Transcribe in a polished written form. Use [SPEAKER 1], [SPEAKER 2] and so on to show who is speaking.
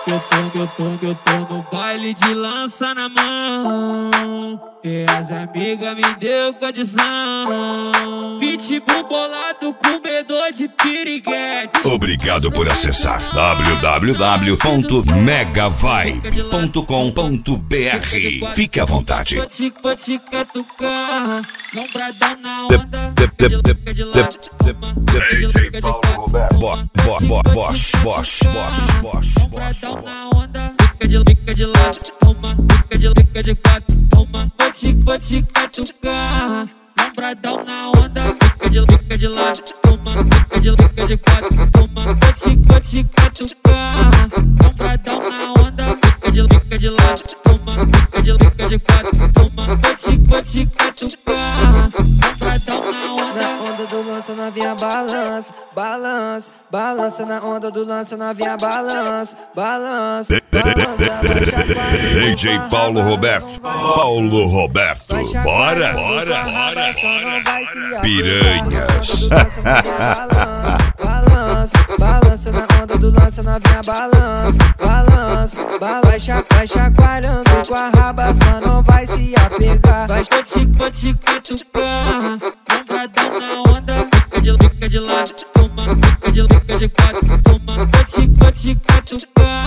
[SPEAKER 1] Eu tô no baile de lança na mão, e as amigas me deu condição. Pitbull bolado, comedor de piriguete.
[SPEAKER 2] Obrigado por acessar www.megavibe.com.br. Fique à vontade.
[SPEAKER 1] Vou te catucar, lombradão na onda. De lado,
[SPEAKER 2] DJ Paulo Roberto. Bosch.
[SPEAKER 1] lombradão na onda. Fica de lado, toma, fica de quatro, toma. Vou te catucar, lombradão na onda. Fica de lado, toma, fica de quatro, toma. Vou te catucar, lombradão na onda. Fica de lado, toma, fica de quatro, toma. Vou te catucar, lombradão na onda.
[SPEAKER 3] Na onda do lança, novinha balança, balança, balança. Na onda do lança, novinha balança, balança, balança.
[SPEAKER 2] DJ Paulo Roberto. Bora. Piranhas.
[SPEAKER 3] Balança, balança. Na onda do lança, novinha balança, balança, balança. Vai chacoalhando com a raba, só não vai se apegar.
[SPEAKER 1] Vou te catucar, lombradão na onda. Fica de lado, toma, fica de quatro, toma. Vou te catucar,